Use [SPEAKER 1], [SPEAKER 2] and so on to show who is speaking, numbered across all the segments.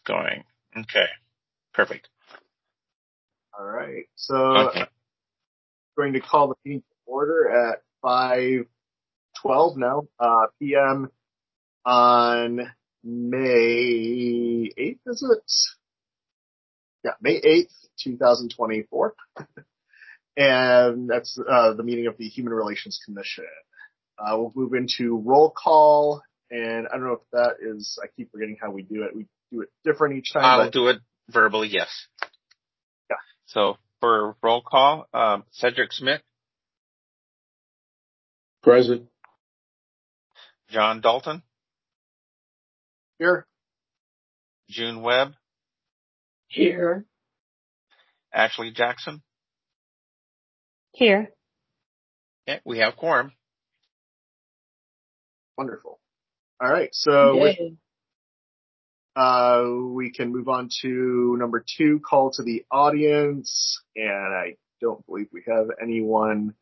[SPEAKER 1] going. Okay. Perfect.
[SPEAKER 2] All right. So I'm going to call the meeting to order at 5:12 now, p.m. on May 8th, is it? Yeah, May 8th, 2024. And that's the meeting of the Human Relations Commission. We'll move into roll call, and I don't know if that is, I keep forgetting how we do it. We do it different each time.
[SPEAKER 1] I'll do it verbally, yes.
[SPEAKER 2] Yeah.
[SPEAKER 1] So for roll call, Cedric Smith.
[SPEAKER 3] Present.
[SPEAKER 1] John Dalton.
[SPEAKER 2] Here.
[SPEAKER 1] June Webb.
[SPEAKER 4] Here.
[SPEAKER 1] Ashley Jackson.
[SPEAKER 5] Here.
[SPEAKER 1] Yeah, we have quorum.
[SPEAKER 2] Wonderful. All right, so we can move on to number 2, call to the audience, and I don't believe we have anyone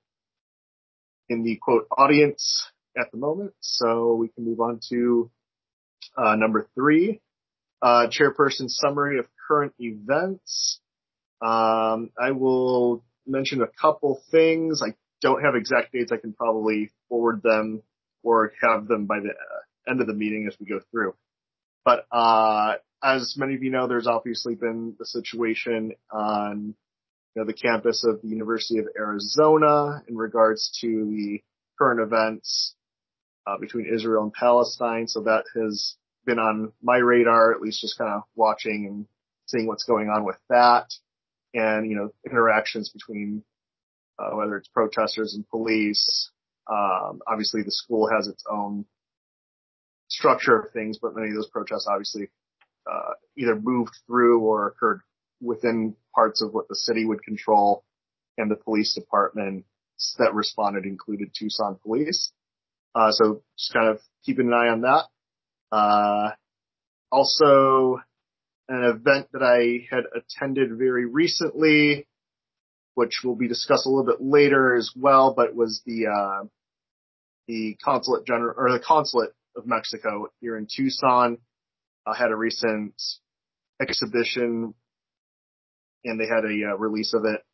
[SPEAKER 2] in the quote audience at the moment, so we can move on to number 3, chairperson summary of current events. I will mention a couple things. I don't have exact dates. I can probably forward them or have them by the end of the meeting as we go through. But as many of you know, there's obviously been the situation on the campus of the University of Arizona in regards to the current events between Israel and Palestine. So that has been on my radar, at least just kind of watching and seeing what's going on with that. And, interactions between whether it's protesters and police. Obviously, the school has its own structure of things, but many of those protests obviously either moved through or occurred within parts of what the city would control, and the police department that responded included Tucson Police. So just kind of keeping an eye on that. Also, an event that I had attended very recently, which will be discussed a little bit later as well, but was the consulate general, or the consulate of Mexico here in Tucson, had a recent exhibition, and they had a release of it.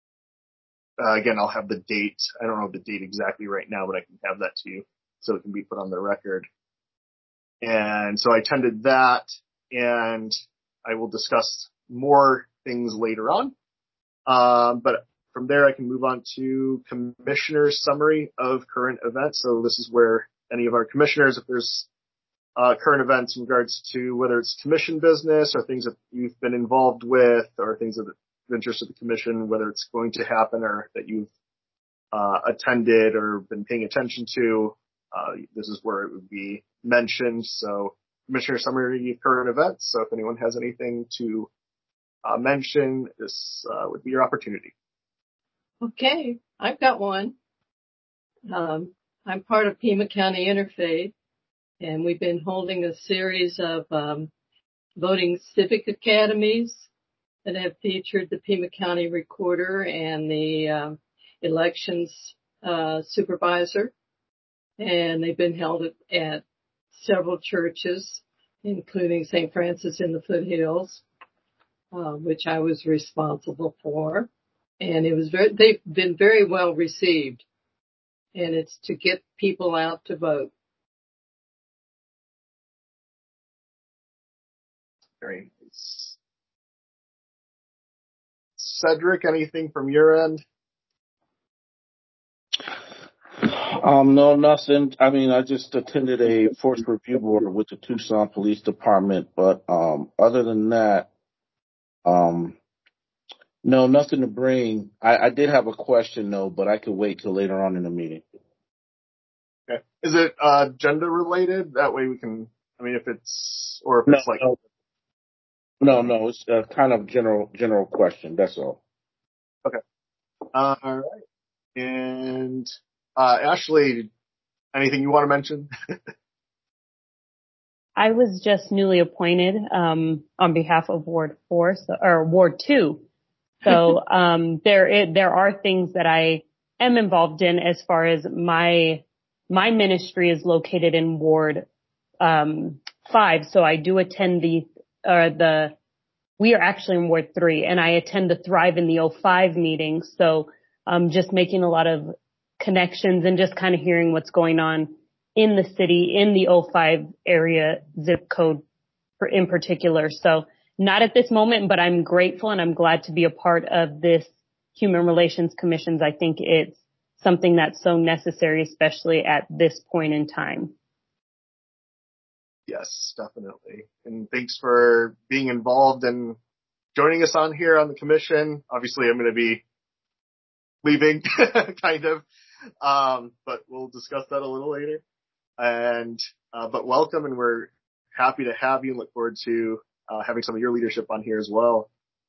[SPEAKER 2] Again, I'll have the date. I don't know the date exactly right now, but I can have that to you so it can be put on the record. And so I attended that, and I will discuss more things later on. But from there, I can move on to commissioner's summary of current events. So this is where any of our commissioners, if there's current events in regards to whether it's commission business or things that you've been involved with or things of interest to the commission, whether it's going to happen or that you've attended or been paying attention to, this is where it would be mentioned. So commissioner summary of current events. So if anyone has anything to mention, this would be your opportunity.
[SPEAKER 4] Okay, I've got one. I'm part of Pima County Interfaith, and we've been holding a series of voting civic academies that have featured the Pima County Recorder and the elections supervisor. And they've been held at several churches, including St. Francis in the Foothills, which I was responsible for. And they've been very well received. And it's to get people out to vote.
[SPEAKER 2] Very nice. Cedric, anything from your end?
[SPEAKER 3] No, nothing. I mean, I just attended a force review board with the Tucson Police Department, but other than that, no, nothing to bring. I did have a question though, but I could wait till later on in the meeting.
[SPEAKER 2] Okay. Is it gender related? That way we can. I mean, if it's like.
[SPEAKER 3] No, it's a kind of general question. That's all.
[SPEAKER 2] Okay. All right. And Ashley, anything you want to mention?
[SPEAKER 5] I was just newly appointed on behalf of Ward 4, or Ward 2. So there are things that I am involved in as far as my ministry is located in Ward 5. So I do attend the we are actually in Ward 3, and I attend the Thrive in the 05 meetings. So, just making a lot of connections and just kind of hearing what's going on in the city, in the 05 area zip code in particular. So not at this moment, but I'm grateful and I'm glad to be a part of this Human Relations Commissions. I think it's something that's so necessary, especially at this point in time.
[SPEAKER 2] Yes, definitely. And thanks for being involved and joining us on here on the commission. Obviously, I'm going to be leaving, kind of, but we'll discuss that a little later. And but welcome, and we're happy to have you and look forward to having some of your leadership on here as well.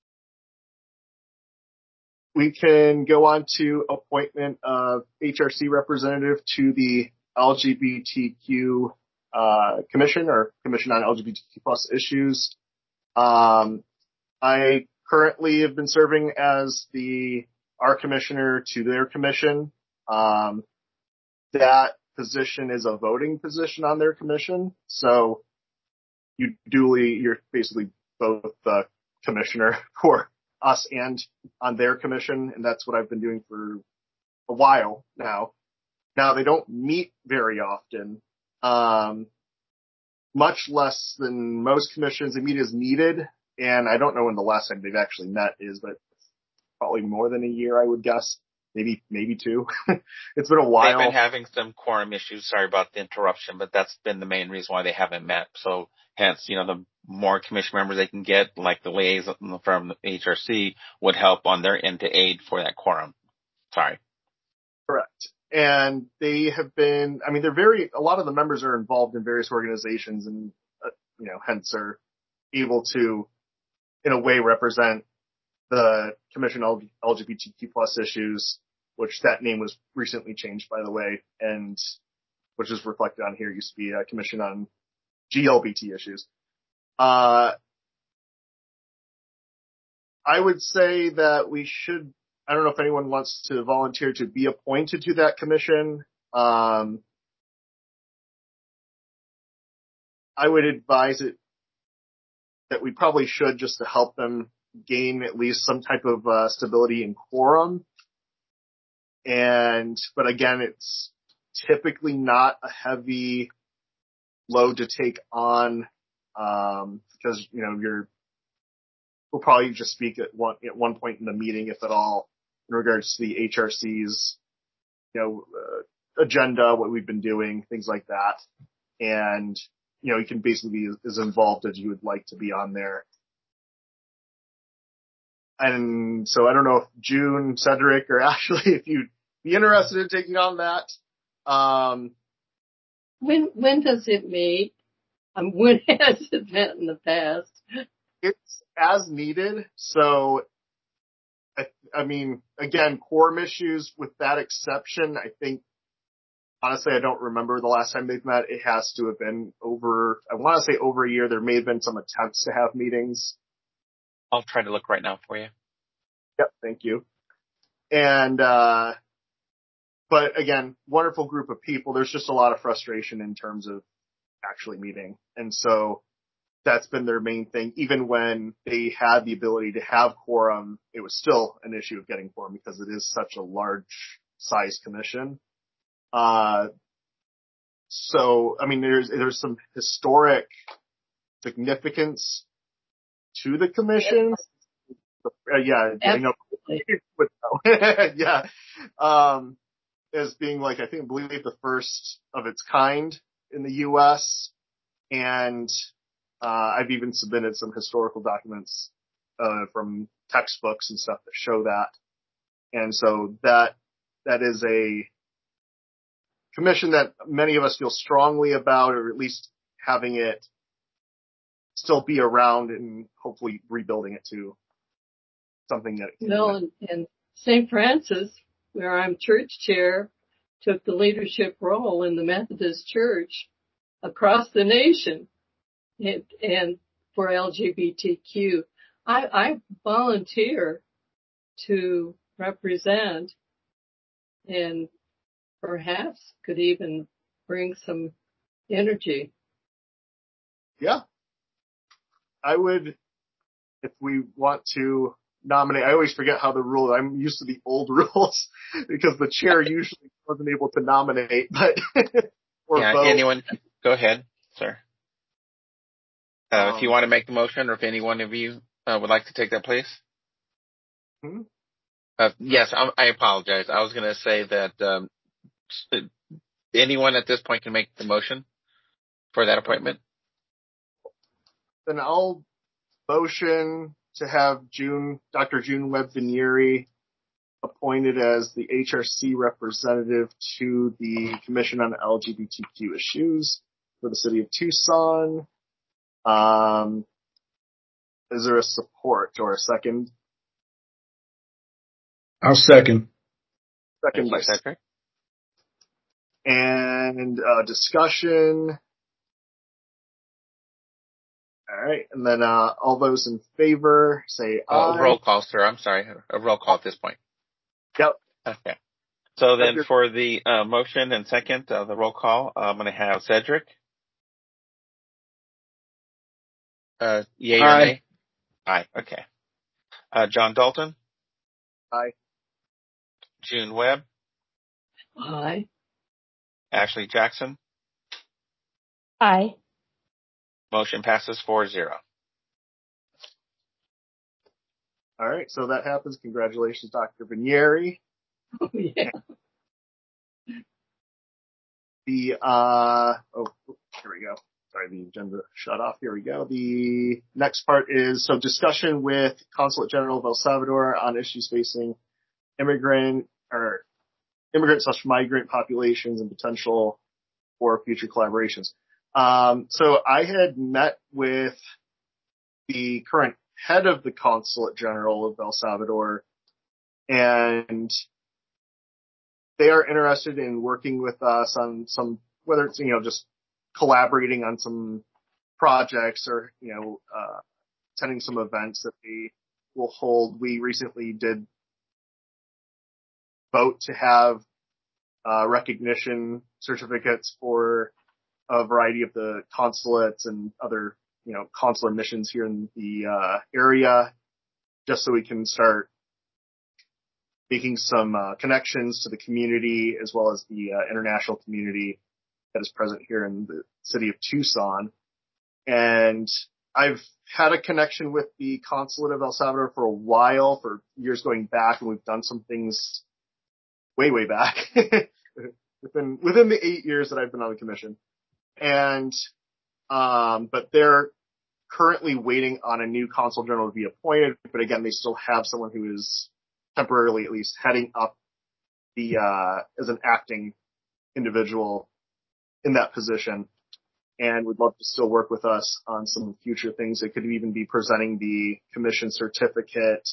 [SPEAKER 2] We can go on to appointment of HRC representative to the LGBTQ Commission, or Commission on LGBTQ plus issues. I currently have been serving as our commissioner to their commission. That position is a voting position on their commission, so you're basically both the commissioner for us and on their commission, and that's what I've been doing for a while now. Now, they don't meet very often, much less than most commissions. They meet as needed, and I don't know when the last time they've actually met is, but probably more than a year, I would guess. Maybe two. It's been a while.
[SPEAKER 1] They've been having some quorum issues. Sorry about the interruption, but that's been the main reason why they haven't met. So hence, the more commission members they can get, like the liaison from HRC, would help on their end to aid for that quorum. Sorry.
[SPEAKER 2] Correct. And they have been, a lot of the members are involved in various organizations and, hence are able to, in a way, represent the Commission on LGBTQ plus issues, which that name was recently changed, by the way, and which is reflected on here, used to be a Commission on GLBT issues. I would say that we should, I don't know if anyone wants to volunteer to be appointed to that commission. I would advise it that we probably should, just to help them gain at least some type of stability in quorum. But again, it's typically not a heavy load to take on, because, we'll probably just speak at one point in the meeting, if at all, in regards to the HRC's, agenda, what we've been doing, things like that. And, you can basically be as involved as you would like to be on there. And so I don't know if June, Cedric, or Ashley, if you'd be interested in taking on that.
[SPEAKER 4] When does it meet? When has it met in the past?
[SPEAKER 2] It's as needed. So, again, quorum issues with that exception, I think, honestly, I don't remember the last time they've met. It has to have been over a year. There may have been some attempts to have meetings.
[SPEAKER 1] I'll try to look right now for you.
[SPEAKER 2] Yep, thank you. And, but again, wonderful group of people. There's just a lot of frustration in terms of actually meeting. And so that's been their main thing. Even when they had the ability to have quorum, it was still an issue of getting quorum because it is such a large size commission. So, there's some historic significance to the commission. Yeah, I know. Yeah. As being I believe the first of its kind in the U.S. And, I've even submitted some historical documents, from textbooks and stuff that show that. And so that is a commission that many of us feel strongly about, or at least having it still be around and hopefully rebuilding it to something that.
[SPEAKER 4] And St. Francis, where I'm church chair, took the leadership role in the Methodist Church across the nation and for LGBTQ. I volunteer to represent and perhaps could even bring some energy.
[SPEAKER 2] Yeah. I would, if we want to nominate, I always forget how the rule, I'm used to the old rules because the chair usually wasn't able to nominate, but, or
[SPEAKER 1] Yeah,
[SPEAKER 2] vote.
[SPEAKER 1] anyone, go ahead, sir. If you want to
[SPEAKER 2] Um,
[SPEAKER 1] make the motion, or if any one of you would like to take that place.
[SPEAKER 2] hmm?
[SPEAKER 1] Yes, I apologize. I was going to say that anyone at this point can make the motion for that appointment.
[SPEAKER 2] Then I'll motion to have Dr. June Webb-Vinieri appointed as the HRC representative to the Commission on LGBTQ Issues for the City of Tucson. Is there a support or a second?
[SPEAKER 3] I'll second.
[SPEAKER 2] Second
[SPEAKER 1] Thank
[SPEAKER 2] by
[SPEAKER 1] you, Cedric.
[SPEAKER 2] and discussion. All right, and then all those in favor say aye.
[SPEAKER 1] Roll call, sir. I'm sorry. A roll call at this point.
[SPEAKER 2] Yep.
[SPEAKER 1] Okay. So then for the motion and second, the roll call, I'm going to have Cedric. Yay or nay? Aye. Okay. John Dalton.
[SPEAKER 2] Aye.
[SPEAKER 1] June Webb.
[SPEAKER 4] Aye.
[SPEAKER 1] Ashley Jackson.
[SPEAKER 5] Aye.
[SPEAKER 2] Motion passes 4-0. All right, so that happens. Congratulations, Dr. Vinieri.
[SPEAKER 4] Oh, yeah.
[SPEAKER 2] Here we go. Sorry, the agenda shut off. Here we go. The next part is, discussion with Consulate General of El Salvador on issues facing immigrant/migrant populations and potential for future collaborations. So I had met with the current head of the Consulate General of El Salvador, and they are interested in working with us on some, whether it's, just collaborating on some projects or, attending some events that they will hold. We recently did vote to have recognition certificates for a variety of the consulates and other, consular missions here in the area, just so we can start making some connections to the community as well as the international community that is present here in the city of Tucson. And I've had a connection with the Consulate of El Salvador for a while, for years going back, and we've done some things way back within the 8 years that I've been on the commission. And but they're currently waiting on a new consul general to be appointed. But again, they still have someone who is temporarily, at least, heading up the as an acting individual in that position, and would love to still work with us on some future things. It could even be presenting the commission certificate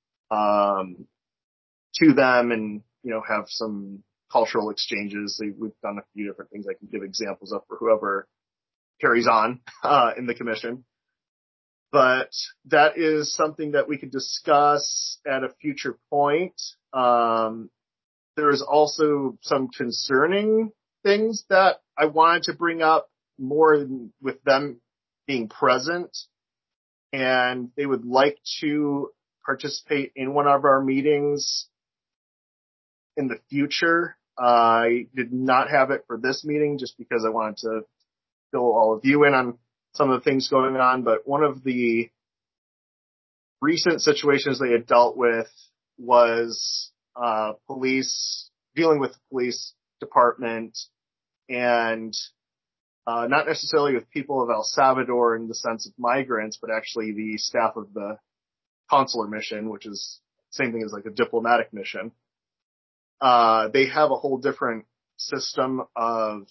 [SPEAKER 2] to them, and have some cultural exchanges. We've done a few different things I can give examples of for whoever carries on in the commission. But that is something that we could discuss at a future point. There is also some concerning things that I wanted to bring up more with them being present, and they would like to participate in one of our meetings in the future. I did not have it for this meeting just because I wanted to fill all of you in on some of the things going on, but one of the recent situations they had dealt with was dealing with the police department, and not necessarily with people of El Salvador in the sense of migrants, but actually the staff of the consular mission, which is the same thing as like a diplomatic mission. They have a whole different system of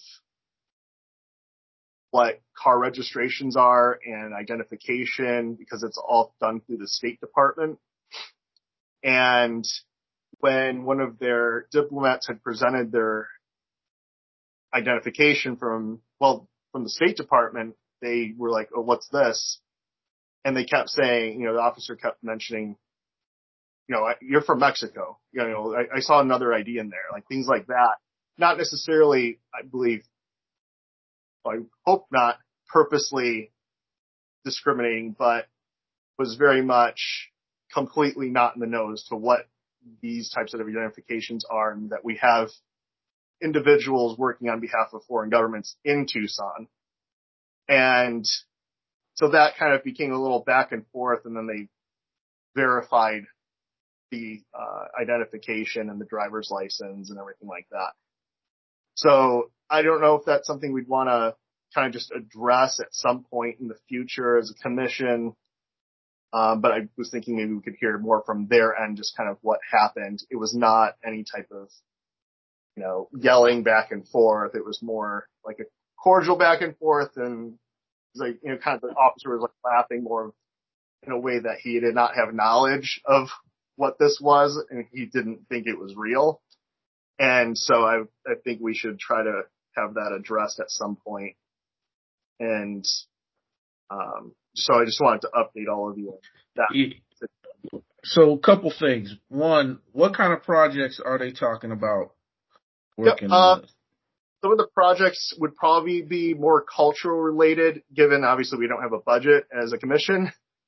[SPEAKER 2] what car registrations are and identification, because it's all done through the State Department. And when one of their diplomats had presented their identification from the State Department, they were like, "Oh, what's this?" And they kept saying, the officer kept mentioning, "You're from Mexico. I saw another ID in there," like things like that. Not necessarily, I hope not purposely discriminating, but was very much completely not in the know as to what these types of identifications are, and that we have individuals working on behalf of foreign governments in Tucson. And so that kind of became a little back and forth, and then they verified the identification and the driver's license and everything like that. So I don't know if that's something we'd want to kind of just address at some point in the future as a commission. But I was thinking maybe we could hear more from their end, just kind of what happened. It was not any type of, yelling back and forth. It was more like a cordial back and forth, and like, kind of the officer was like laughing more in a way that he did not have knowledge of what this was, and he didn't think it was real. And so I think we should try to have that addressed at some point. And so I just wanted to update all of you on that.
[SPEAKER 3] So a couple things. One, what kind of projects are they talking about working on?
[SPEAKER 2] Some of the projects would probably be more cultural related, given obviously we don't have a budget as a commission.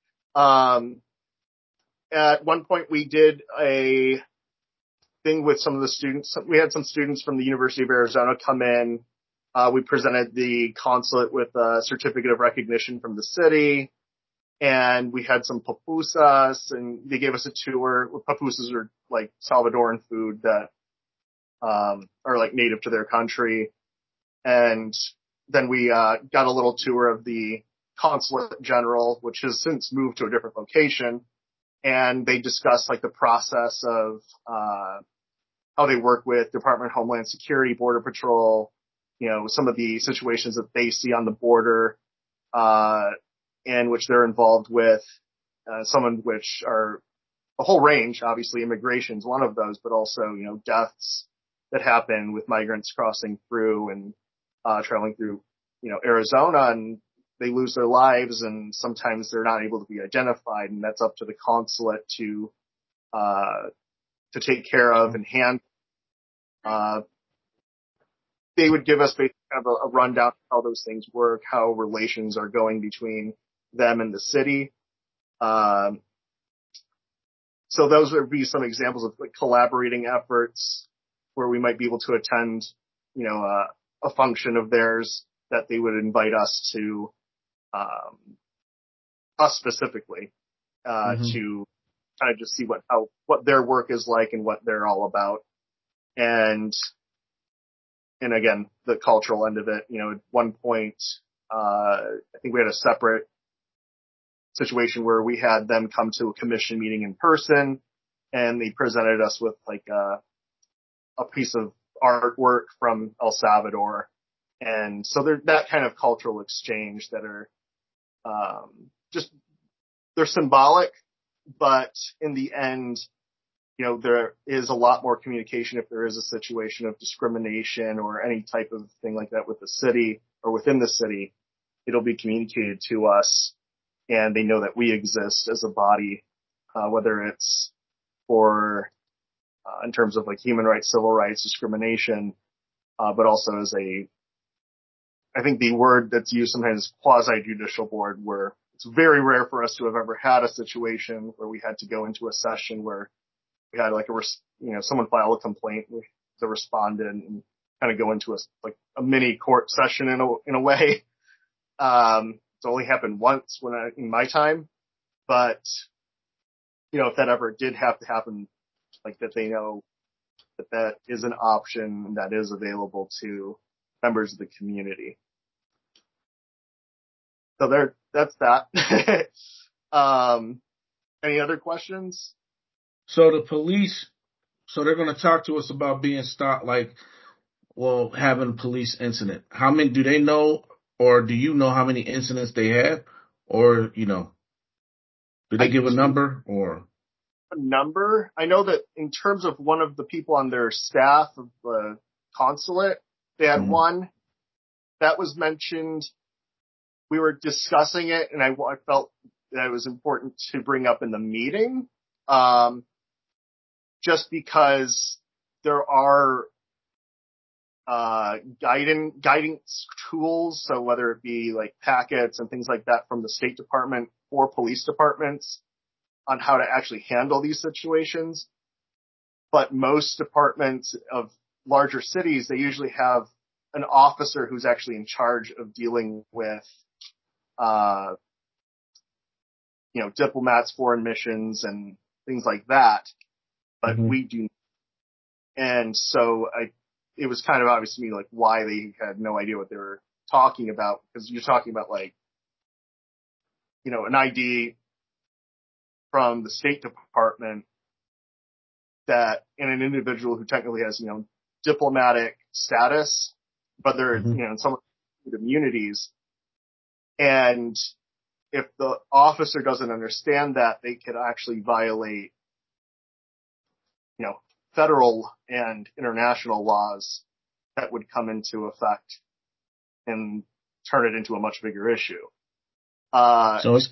[SPEAKER 2] At one point we did a thing with some of the students. We had some students from the University of Arizona come in. We presented the consulate with a certificate of recognition from the city, and we had some pupusas, and they gave us a tour. Pupusas are like Salvadoran food that are like native to their country. And then we got a little tour of the consulate general, which has since moved to a different location. And they discussed like the process of how they work with Department of Homeland Security, Border Patrol, some of the situations that they see on the border, and which they're involved with, some of which are a whole range. Obviously, immigration is one of those, but also, deaths that happen with migrants crossing through and traveling through, Arizona, and they lose their lives, and sometimes they're not able to be identified, and that's up to the consulate to take care of and handle. They would give us basically kind of a rundown of how those things work, how relations are going between them and the city. So those would be some examples of like collaborating efforts where we might be able to attend, a function of theirs that they would invite us to, us specifically, to kind of just see what their work is like and what they're all about. And again, the cultural end of it, at one point, I think we had a separate situation where we had them come to a commission meeting in person, and they presented us with like a piece of artwork from El Salvador. And so there's that kind of cultural exchange that are they're symbolic, but in the end, there is a lot more communication if there is a situation of discrimination or any type of thing like that with the city or within the city. It'll be communicated to us, and they know that we exist as a body, whether it's for in terms of like human rights, civil rights, discrimination, but also as I think the word that's used sometimes is quasi-judicial board, where it's very rare for us to have ever had a situation where we had to go into a session where we had like someone file a complaint, the respondent, and kind of go into a mini court session in a way. It's only happened once in my time, but if that ever did have to happen, like that, they know that is an option that is available to members of the community. So that's that. Any other questions?
[SPEAKER 3] So the police, they're going to talk to us about being stopped, having a police incident. How many do they know, or do you know how many incidents they had, or do they give a number or?
[SPEAKER 2] A number. I know that in terms of one of the people on their staff of the consulate, they had one that was mentioned. We were discussing it, and I felt that it was important to bring up in the meeting, just because there are guidance tools. So whether it be like packets and things like that from the State Department or police departments on how to actually handle these situations. But most departments of larger cities, they usually have an officer who's actually in charge of dealing with, diplomats, foreign missions and things like that. But we do. And so it was kind of obvious to me, like, why they had no idea what they were talking about, because you're talking about, like, an ID from the State Department and an individual who technically has, diplomatic status, but they're, in some immunities. And if the officer doesn't understand that, they could actually violate, federal and international laws that would come into effect and turn it into a much bigger issue.
[SPEAKER 3] It's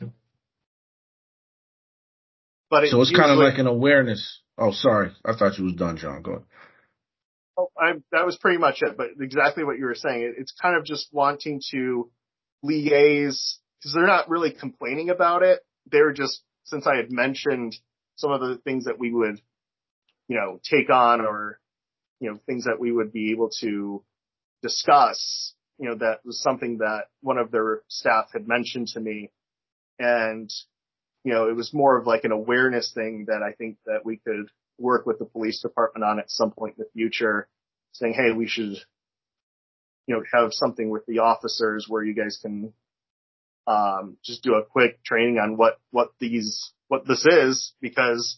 [SPEAKER 3] kind of like an awareness. Oh, sorry. I thought you was done, John. Go ahead.
[SPEAKER 2] Oh, that was pretty much it, but exactly what you were saying. It's kind of just wanting to liaise, because they're not really complaining about it. They're just, since I had mentioned some of the things that we would, take on, or, things that we would be able to discuss, that was something that one of their staff had mentioned to me. And, it was more of like an awareness thing that I think that we could work with the police department on at some point in the future, saying, hey, we should, have something with the officers where you guys can, just do a quick training on what this is, because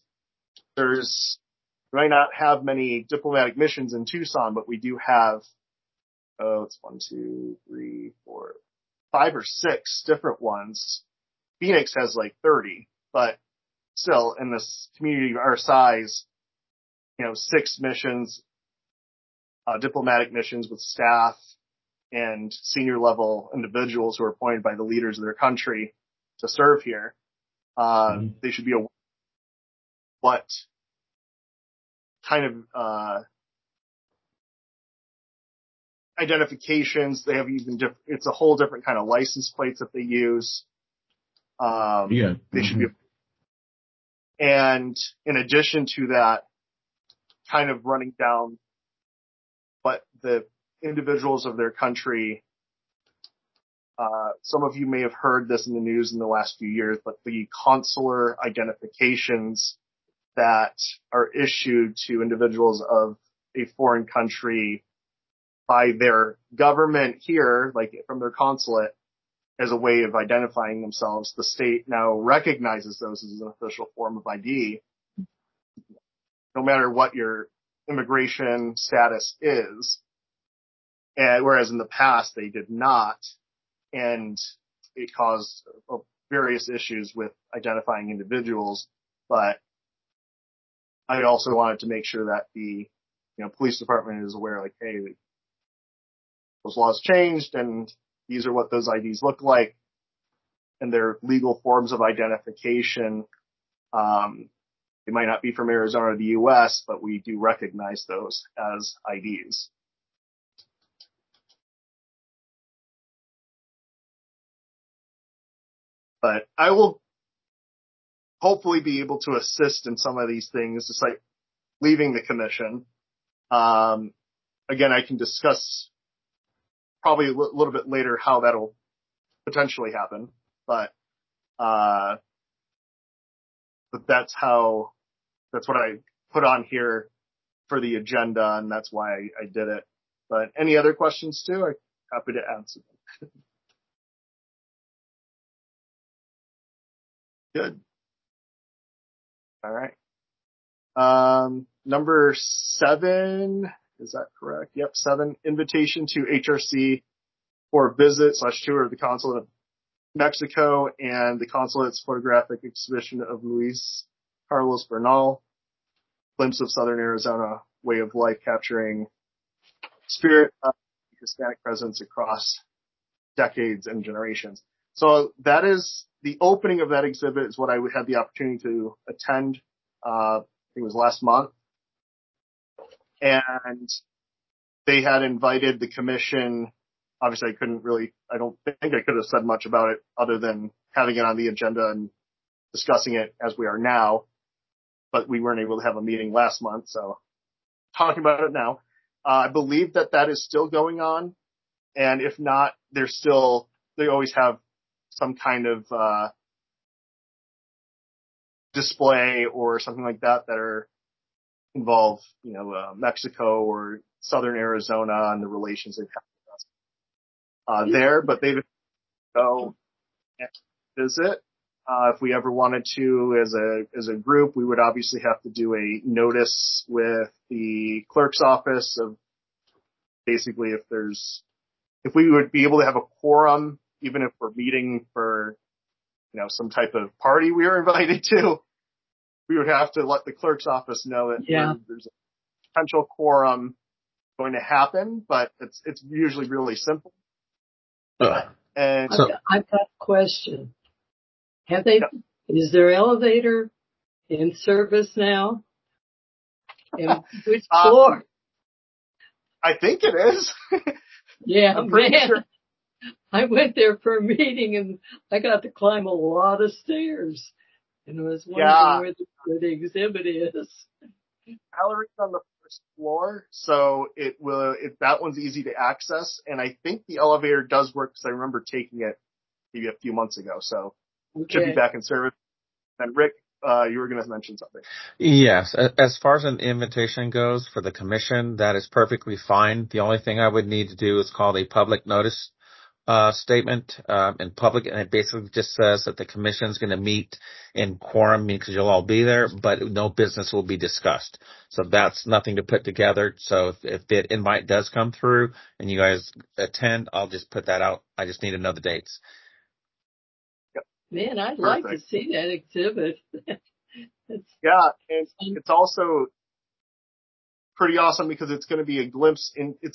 [SPEAKER 2] we might not have many diplomatic missions in Tucson, but we do have, it's 1, 2, 3, 4, 5 or 6 different ones. Phoenix has like 30, but still, in this community of our size, 6 missions, diplomatic missions with staff and senior level individuals who are appointed by the leaders of their country to serve here. They should be aware what kind of identifications they have. It's a whole different kind of license plates that they use. They should be. And in addition to that, kind of running down what the individuals of their country, some of you may have heard this in the news in the last few years, but the consular identifications that are issued to individuals of a foreign country by their government here, like from their consulate, as a way of identifying themselves. The state now recognizes those as an official form of ID, no matter what your immigration status is. And whereas in the past they did not, and it caused various issues with identifying individuals. But I also wanted to make sure that the police department is aware, like, hey, those laws changed, and these are what those IDs look like, and they're legal forms of identification. They might not be from Arizona or the U.S., but we do recognize those as IDs. But I will hopefully be able to assist in some of these things, just like leaving the commission. Again, I can discuss probably a little bit later how that'll potentially happen, but that's what I put on here for the agenda, and that's why I did it. But any other questions too, I'm happy to answer them. Good. All right. Number 7, is that correct? Yep, 7, invitation to HRC for visit/tour of the Consulate of Mexico and the Consulate's photographic exhibition of Luis Carlos Bernal, glimpse of Southern Arizona way of life, capturing spirit of Hispanic presence across decades and generations. So that is the opening of that exhibit, is what I had the opportunity to attend. I think it was last month. And they had invited the commission. Obviously, I don't think I could have said much about it other than having it on the agenda and discussing it as we are now. But we weren't able to have a meeting last month, so talking about it now. I believe that is still going on. And if not, they always have some kind of, display or something like that are involve, Mexico or Southern Arizona and the relations they've had with us, there, but they didn't go and visit. If we ever wanted to as a group, we would obviously have to do a notice with the clerk's office of basically if we would be able to have a quorum, even if we're meeting for, some type of party we were invited to, we would have to let the clerk's office know that there's a potential quorum going to happen, but it's usually really simple. And
[SPEAKER 4] I've got a question. Is their elevator in service now? And which floor?
[SPEAKER 2] I think it is.
[SPEAKER 4] Yeah,
[SPEAKER 2] I'm pretty
[SPEAKER 4] man.
[SPEAKER 2] sure.
[SPEAKER 4] I went there for a meeting and I got to climb a lot of stairs. And I was wondering where the exhibit is.
[SPEAKER 2] Gallery's on the first floor, so that one's easy to access. And I think the elevator does work because I remember taking it maybe a few months ago. So it should be back in service. And Rick, you were going to mention something.
[SPEAKER 1] Yes. As far as an invitation goes for the commission, that is perfectly fine. The only thing I would need to do is call a public notice statement in public, and it basically just says that the commission is going to meet in quorum because you'll all be there, but no business will be discussed. So that's nothing to put together. So if the invite does come through and you guys attend, I'll just put that out. I just need to know the dates.
[SPEAKER 4] Man, I'd like to see that exhibit.
[SPEAKER 2] Yeah, and it's also pretty awesome because it's going to be a glimpse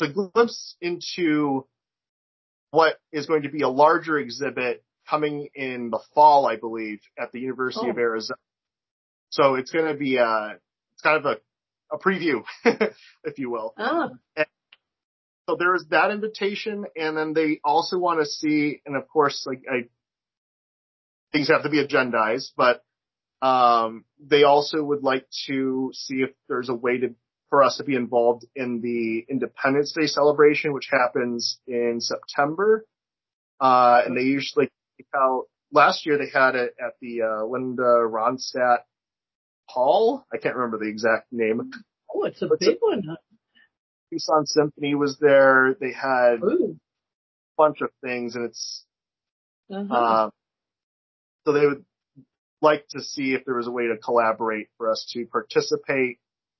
[SPEAKER 2] into what is going to be a larger exhibit coming in the fall, I believe, at the University of Arizona. So it's going to be it's kind of a preview, if you will.
[SPEAKER 4] Oh.
[SPEAKER 2] And so there's that invitation, and then they also want to see, and of course, things have to be agendized, but they also would like to see if there's a way for us to be involved in the Independence Day celebration, which happens in September. And they usually last year they had it at the Linda Ronstadt Hall. I can't remember the exact name.
[SPEAKER 4] Oh, it's a big one.
[SPEAKER 2] Tucson Symphony was there. They had a bunch of things, and it's so they would like to see if there was a way to collaborate for us to participate.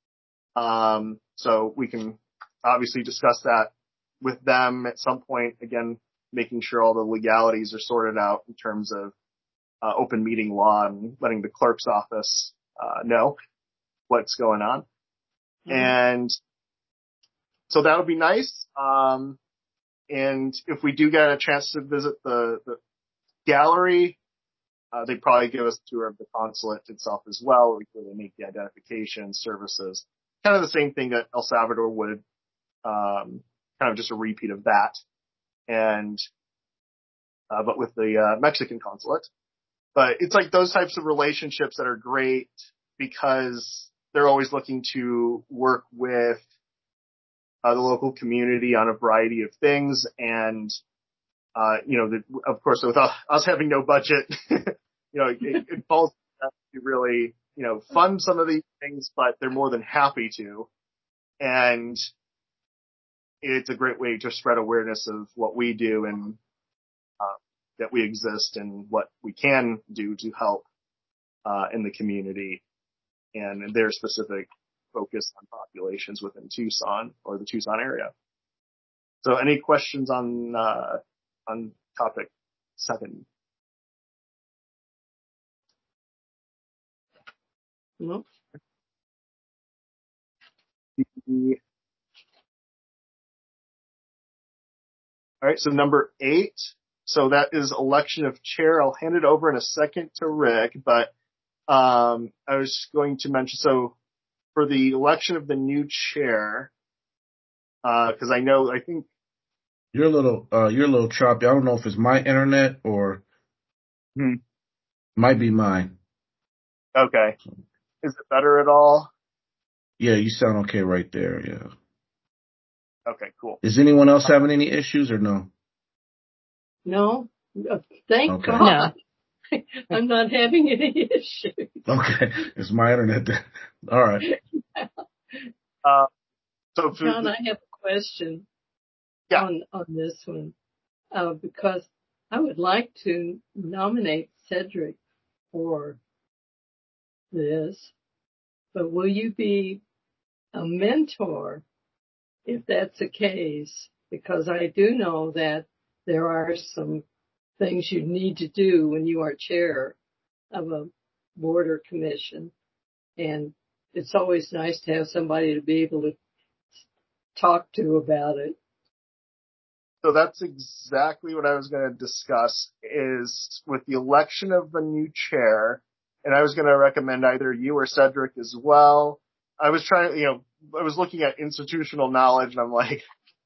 [SPEAKER 2] So we can obviously discuss that with them at some point, again, making sure all the legalities are sorted out in terms of open meeting law and letting the clerk's office know what's going on. Mm-hmm. And so that would be nice. And if we do get a chance to visit the gallery, they'd probably give us a tour of the consulate itself as well, where they make the identification services. Kind of the same thing that El Salvador would, kind of just a repeat of that. And, but with the Mexican consulate. But it's like those types of relationships that are great because they're always looking to work with the local community on a variety of things. And, of course, without us having no budget, it falls to really, fund some of these things, but they're more than happy to. And it's a great way to spread awareness of what we do and that we exist and what we can do to help in the community and their specific focus on populations within Tucson or the Tucson area. So any questions on topic 7?
[SPEAKER 4] No.
[SPEAKER 2] All right, so number 8. So that is election of chair. I'll hand it over in a second to Rick, but I was going to mention, so for the election of the new chair, Cause I think,
[SPEAKER 3] You're a little choppy. I don't know if it's my internet or might be mine.
[SPEAKER 2] okay. Is it better at all?
[SPEAKER 3] Yeah, you sound okay right there. Yeah.
[SPEAKER 2] Okay, cool.
[SPEAKER 3] Is anyone else having any issues or no?
[SPEAKER 4] No, thank
[SPEAKER 3] Okay.
[SPEAKER 4] God. I'm not having any issues.
[SPEAKER 3] Okay. It's my internet then. All right.
[SPEAKER 2] So
[SPEAKER 4] John, I have a question on this one, because I would like to nominate Cedric for this, but will you be a mentor if that's the case? Because I do know that there are some things you need to do when you are chair of a board or commission. And it's always nice to have somebody to be able to talk to about it.
[SPEAKER 2] So that's exactly what I was going to discuss is with the election of the new chair. And I was going to recommend either you or Cedric as well. I was trying, I was looking at institutional knowledge and I'm like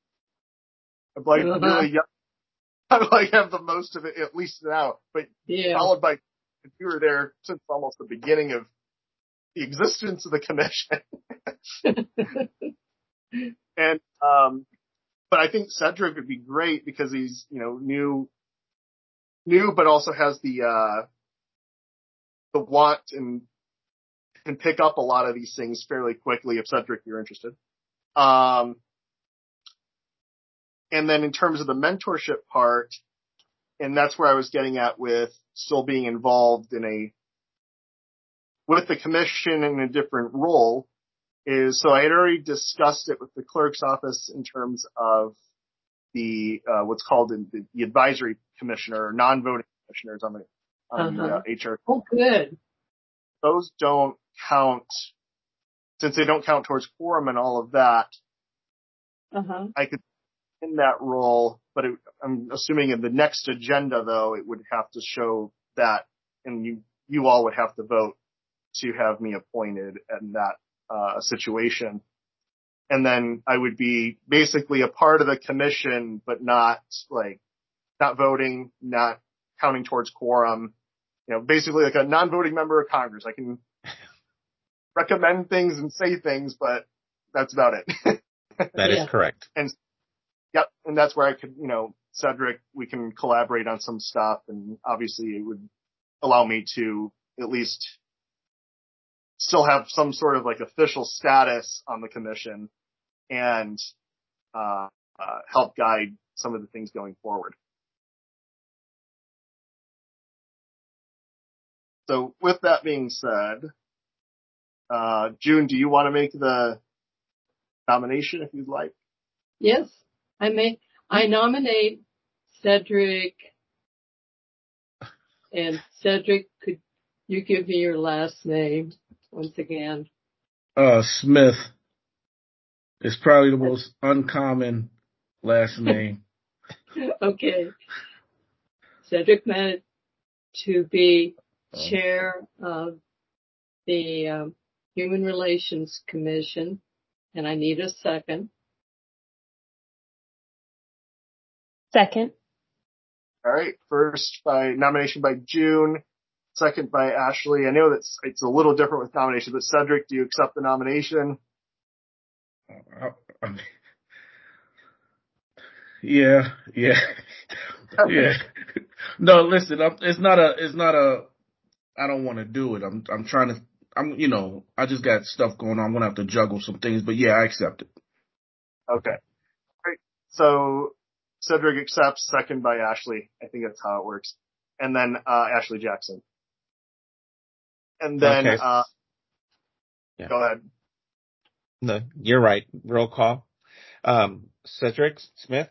[SPEAKER 2] really young. I'm like have the most of it at least now, but followed by you were there since almost the beginning of the existence of the commission. And, but I think Cedric would be great because he's, new, but also has the want and can pick up a lot of these things fairly quickly if Cedric, you're interested. And then in terms of the mentorship part, and that's where I was getting at with still being involved with the commission in a different role is, so I had already discussed it with the clerk's office in terms of the, what's called the advisory commissioner or non-voting commissioners on the HR.
[SPEAKER 4] Oh, good.
[SPEAKER 2] Those don't count, since they don't count towards quorum and all of that. I could in that role, but I'm assuming in the next agenda though, it would have to show that, and you all would have to vote to have me appointed in that situation. And then I would be basically a part of the commission, but not voting, not counting towards quorum, basically like a non-voting member of Congress. I can recommend things and say things, but that's about it.
[SPEAKER 1] That is correct.
[SPEAKER 2] And yep. And that's where I could, Cedric, we can collaborate on some stuff, and obviously it would allow me to at least still have some sort of official status on the commission and help guide some of the things going forward. So with that being said, June, do you want to make the nomination if you'd like?
[SPEAKER 4] Yes, I nominate Cedric. And Cedric, could you give me your last name once again?
[SPEAKER 3] Smith. It's probably the most uncommon last name.
[SPEAKER 4] Okay. Cedric Mann to be chair of the Human Relations Commission, and I need a second.
[SPEAKER 5] Second.
[SPEAKER 2] All right. First by nomination by June, second by Ashley. I know that it's a little different with nominations, but Cedric, do you accept the nomination?
[SPEAKER 3] Yeah. No, listen, it's not a, I don't want to do it. I'm trying to, I just got stuff going on. I'm going to have to juggle some things, but yeah, I accept it.
[SPEAKER 2] Okay. Great. So Cedric accepts, second by Ashley. I think that's how it works. And then, Ashley Jackson. And then, Go ahead.
[SPEAKER 1] No, you're right. Roll call. Cedric Smith.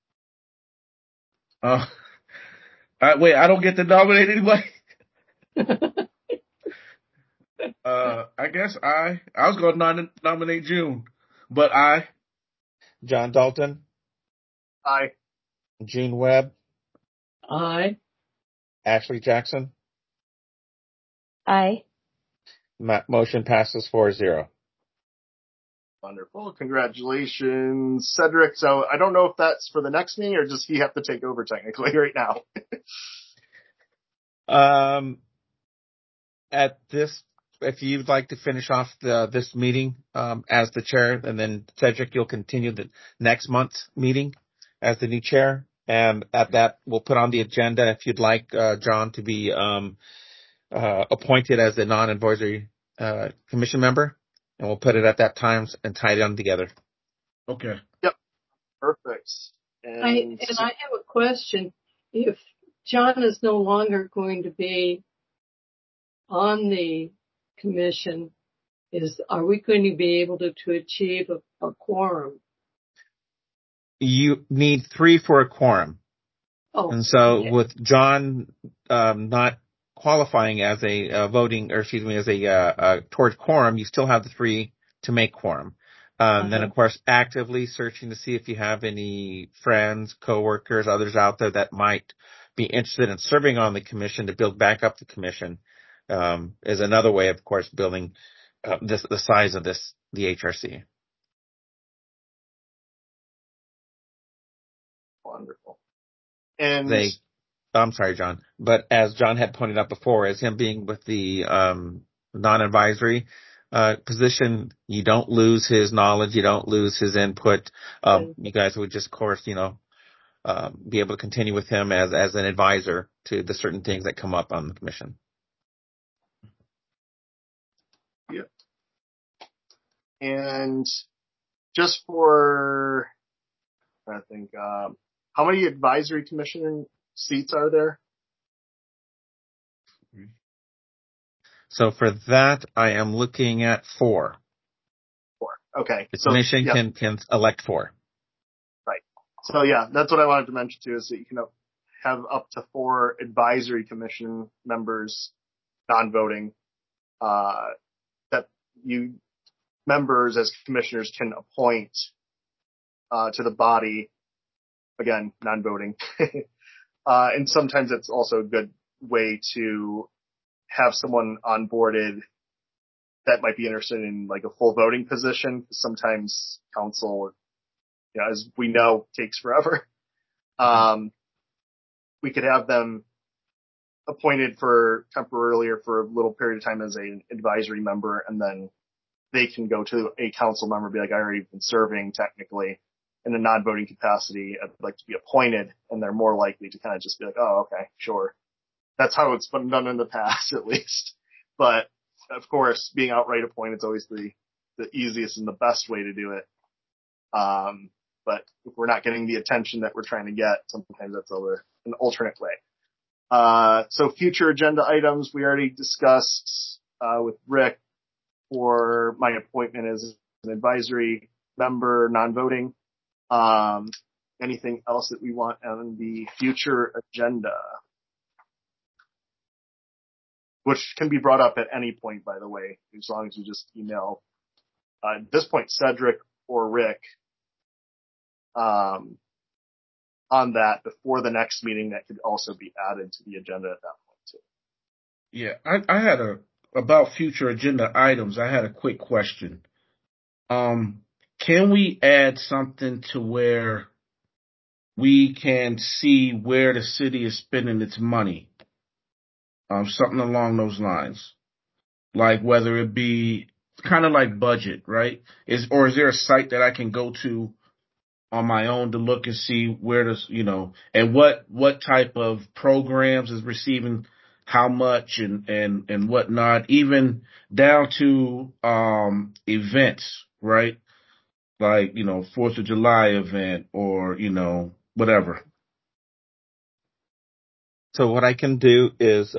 [SPEAKER 3] Wait, I don't get to nominate anybody? I guess I was going to nominate June, but
[SPEAKER 1] John Dalton.
[SPEAKER 2] Aye.
[SPEAKER 1] June Webb.
[SPEAKER 4] Aye.
[SPEAKER 1] Ashley Jackson.
[SPEAKER 5] Aye.
[SPEAKER 1] Motion passes 4-0.
[SPEAKER 2] Wonderful. Congratulations, Cedric. So I don't know if that's for the next meeting or does he have to take over technically right now?
[SPEAKER 1] At this, if you'd like to finish off this meeting as the chair, and then Cedric, you'll continue the next month's meeting as the new chair. And at that, we'll put on the agenda if you'd like John to be appointed as a non-advisory commission member, and we'll put it at that time and tie them together.
[SPEAKER 3] Okay.
[SPEAKER 2] Yep. Perfect.
[SPEAKER 4] I have a question. If John is no longer going to be on the commission, are we going to be able to achieve a quorum?
[SPEAKER 1] You need 3 for a quorum.
[SPEAKER 4] Oh,
[SPEAKER 1] and so
[SPEAKER 4] okay.
[SPEAKER 1] with John not qualifying as a voting, or excuse me, as a towards quorum, you still have the 3 to make quorum. Then, of course, actively searching to see if you have any friends, coworkers, others out there that might be interested in serving on the commission to build back up the commission is another way, of course, building the size of the HRC.
[SPEAKER 2] Wonderful. And
[SPEAKER 1] I'm sorry, John, but as John had pointed out before, as him being with the non-advisory position, you don't lose his knowledge, you don't lose his input. You guys would just, of course, be able to continue with him as an advisor to the certain things that come up on the commission.
[SPEAKER 2] Yep. And just for, I think, how many advisory commission seats are there?
[SPEAKER 1] So for that, I am looking at 4.
[SPEAKER 2] 4. Okay.
[SPEAKER 1] The commission can elect 4.
[SPEAKER 2] Right. So yeah, that's what I wanted to mention too, is that you can have up to 4 advisory commission members, non-voting, that you members as commissioners can appoint to the body, again, non-voting. And sometimes it's also a good way to have someone onboarded that might be interested in like a full voting position. Sometimes council, as we know, takes forever. We could have them appointed for temporarily or for a little period of time as an advisory member, and then they can go to a council member and be like, I already been serving technically in a non-voting capacity. I'd like to be appointed, and they're more likely to kind of just be like, oh, okay, sure. That's how it's been done in the past, at least. But of course, being outright appointed is always the easiest and the best way to do it. But if we're not getting the attention that we're trying to get, sometimes that's an alternate way. So future agenda items we already discussed with Rick for my appointment as an advisory member, non-voting. Anything else that we want on the future agenda? Which can be brought up at any point, by the way, as long as you just email, at this point, Cedric or Rick, on that before the next meeting. That could also be added to the agenda at that point, too.
[SPEAKER 3] Yeah, I had about future agenda items, I had a quick question. Can we add something to where we can see where the city is spending its money? Something along those lines. Like whether it be kind of like budget, right? Is there a site that I can go to on my own to look and see where this, and what type of programs is receiving how much and whatnot, even down to events, right? Like, 4th of July event or, whatever.
[SPEAKER 1] So what I can do is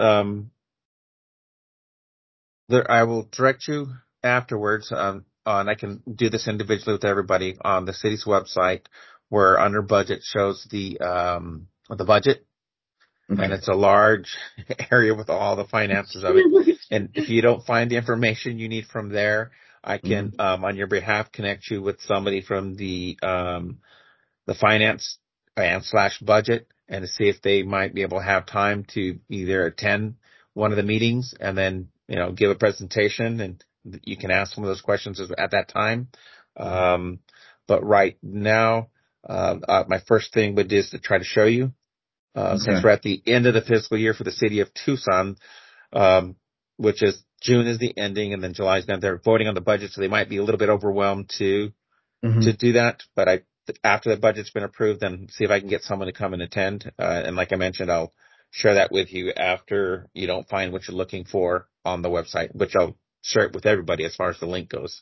[SPEAKER 1] I will direct you afterwards on I can do this individually with everybody on the city's website, where under budget shows the budget. Okay. And it's a large area with all the finances of it. And if you don't find the information you need from there, I can on your behalf connect you with somebody from the finance and / budget, and to see if they might be able to have time to either attend one of the meetings and then, give a presentation, and you can ask some of those questions at that time,
[SPEAKER 6] But right now, my first thing would is to try to show you, since we're at the end of the fiscal year for the city of Tucson, which is June is the ending and then July is done. They're voting on the budget, so they might be a little bit overwhelmed to do that. But after the budget's been approved, then see if I can get someone to come and attend. And like I mentioned, I'll share that with you after you don't find what you're looking for on the website, which I'll share it with everybody as far as the link goes.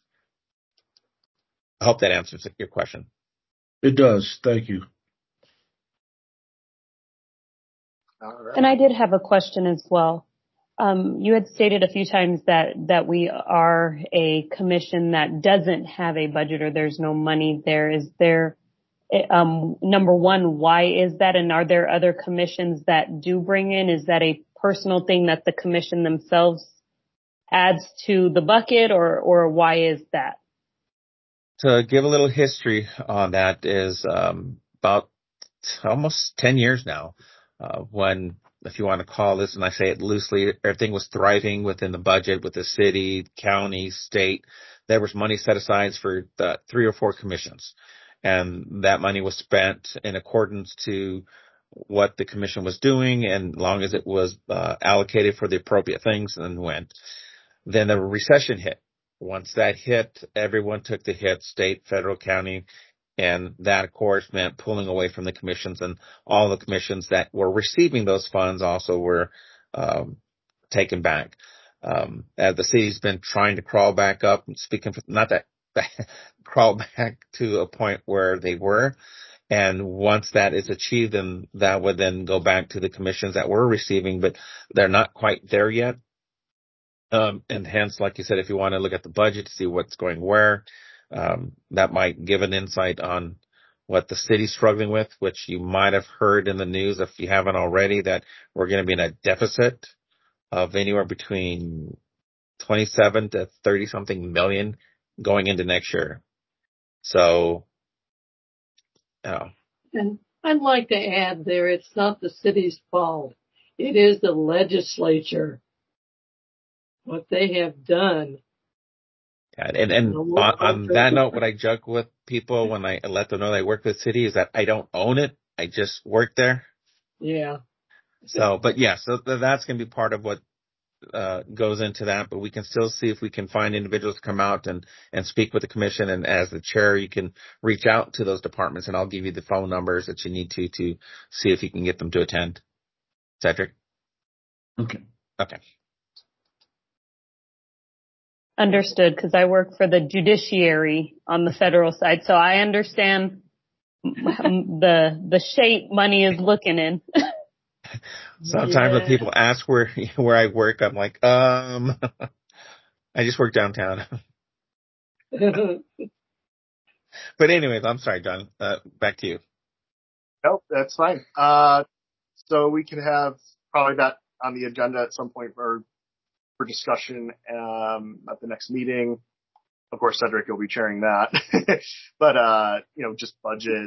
[SPEAKER 6] I hope that answers your question.
[SPEAKER 3] It does. Thank you.
[SPEAKER 2] All right.
[SPEAKER 5] And I did have a question as well. You had stated a few times that we are a commission that doesn't have a budget or there's no money there. Is there, number one, why is that? And are there other commissions that do bring in? Is that a personal thing that the commission themselves adds to the bucket, or why is that?
[SPEAKER 6] To give a little history on that is about almost 10 years now, when, if you want to call this, and I say it loosely, everything was thriving within the budget with the city, county, state. There was money set aside for the 3 or 4 commissions. And that money was spent in accordance to what the commission was doing, and long as it was allocated for the appropriate things, and went. Then the recession hit. Once that hit, everyone took the hit, state, federal, county, and that, of course, meant pulling away from the commissions, and all the commissions that were receiving those funds also were taken back. As the city's been trying to crawl back up, and not that crawl back to a point where they were. And once that is achieved, then that would then go back to the commissions that were receiving, but they're not quite there yet. And hence, like you said, if you want to look at the budget to see what's going where, that might give an insight on what the city's struggling with, which you might have heard in the news, if you haven't already, that we're going to be in a deficit of anywhere between 27 to 30 something million going into next year. So,
[SPEAKER 4] And I'd like to add there, it's not the city's fault. It is the legislature. What they have done.
[SPEAKER 6] and on that note, what I joke with people when I let them know that I work with the city is that I don't own it. I just work there.
[SPEAKER 4] Yeah.
[SPEAKER 6] So, but yeah, so that's going to be part of what goes into that, but we can still see if we can find individuals to come out and speak with the commission. And as the chair, you can reach out to those departments, and I'll give you the phone numbers that you need to see if you can get them to attend. Cedric?
[SPEAKER 3] Okay.
[SPEAKER 5] Understood, because I work for the judiciary on the federal side, so I understand the shape money is looking in.
[SPEAKER 6] Sometimes when people ask where I work, I'm like, I just work downtown. But anyways, I'm sorry, John. Back to you.
[SPEAKER 2] Nope, that's fine. So we can have probably that on the agenda at some point for discussion at the next meeting. Of course, Cedric will be chairing that. But just budget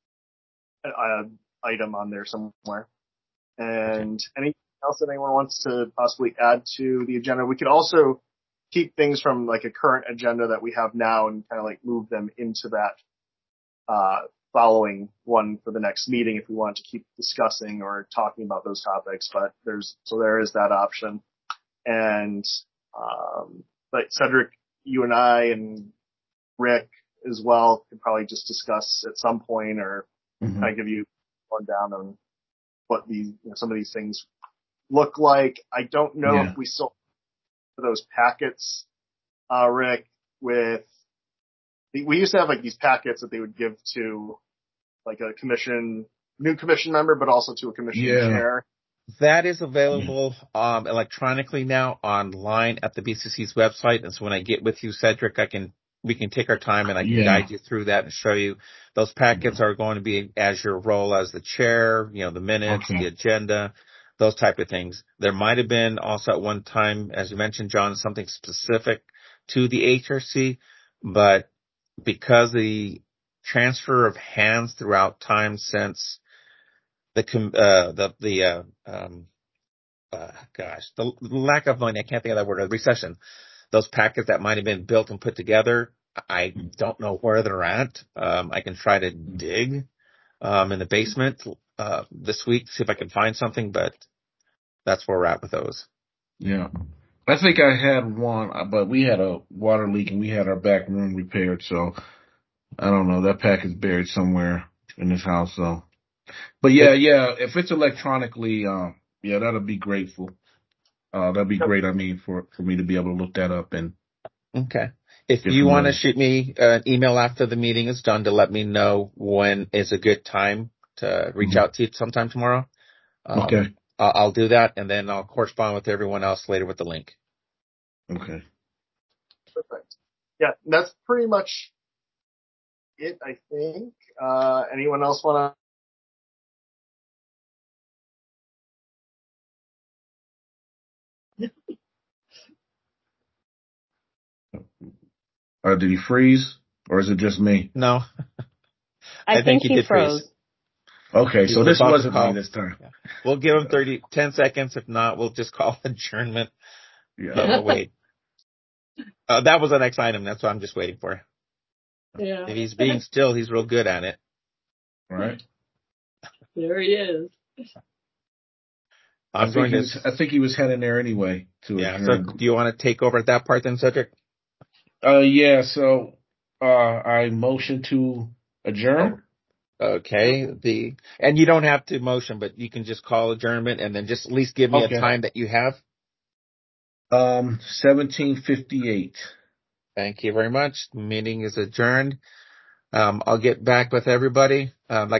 [SPEAKER 2] item on there somewhere. And anything else that anyone wants to possibly add to the agenda? We could also keep things from like a current agenda that we have now and kind of like move them into that following one for the next meeting if we want to keep discussing or talking about those topics. But there is that option. And but Cedric, you and I and Rick as well could probably just discuss at some point, or kind of give you a rundown on what these some of these things look like. I don't know if we still have those packets, Rick. We used to have like these packets that they would give to like a new commission member, but also to a commission chair.
[SPEAKER 6] That is available electronically now online at the BCC's website. And so when I get with you, Cedric, we can take our time and I can guide you through that and show you. Those packets are going to be as your role as the chair, the minutes, the agenda, those type of things. There might have been also at one time, as you mentioned, John, something specific to the HRC, but because the transfer of hands throughout time since the lack of money, I can't think of that word, recession, those packets that might have been built and put together I don't know where they're at. I can try to dig in the basement this week, see if I can find something, but that's where we're at with those.
[SPEAKER 3] Yeah. I think I had one, but we had a water leak and we had our back room repaired, so I don't know. That pack is buried somewhere in this house, so. But yeah, if it's electronically, yeah, that'll be grateful. That'd be great, I mean, for me to be able to look that up and.
[SPEAKER 6] Okay. If
[SPEAKER 3] get
[SPEAKER 6] you want to
[SPEAKER 3] familiar.
[SPEAKER 6] shoot me an email after the meeting is done to let me know when is a good time to reach out to you sometime tomorrow,
[SPEAKER 3] Okay.
[SPEAKER 6] I'll do that, and then I'll correspond with everyone else later with the link.
[SPEAKER 3] Okay.
[SPEAKER 2] Perfect. Yeah, that's pretty much it, I think. Anyone else want
[SPEAKER 3] Did he freeze, or is it just me?
[SPEAKER 6] No,
[SPEAKER 5] I think
[SPEAKER 6] he
[SPEAKER 5] he
[SPEAKER 6] did freeze.
[SPEAKER 5] froze.
[SPEAKER 3] Okay,
[SPEAKER 6] He
[SPEAKER 3] so
[SPEAKER 6] was
[SPEAKER 3] this
[SPEAKER 6] about to
[SPEAKER 3] wasn't me
[SPEAKER 6] call.
[SPEAKER 3] this time.
[SPEAKER 6] Yeah. We'll give him 10 seconds. If not, we'll just call adjournment.
[SPEAKER 3] Yeah.
[SPEAKER 6] We'll wait. That was the next item. That's what I'm just waiting for.
[SPEAKER 4] Yeah.
[SPEAKER 6] If he's being still, he's real good at it.
[SPEAKER 3] Right.
[SPEAKER 4] There he is.
[SPEAKER 3] I think he was heading there anyway to
[SPEAKER 6] Yeah. So
[SPEAKER 3] adjourn.
[SPEAKER 6] do you want to take over at that part then, Cedric?
[SPEAKER 3] Yeah. So, I motion to adjourn.
[SPEAKER 6] Okay. And you don't have to motion, but you can just call adjournment and then just at least give me a
[SPEAKER 3] Okay.
[SPEAKER 6] time that you have.
[SPEAKER 3] 17:58.
[SPEAKER 6] Thank you very much. The meeting is adjourned. I'll get back with everybody. Like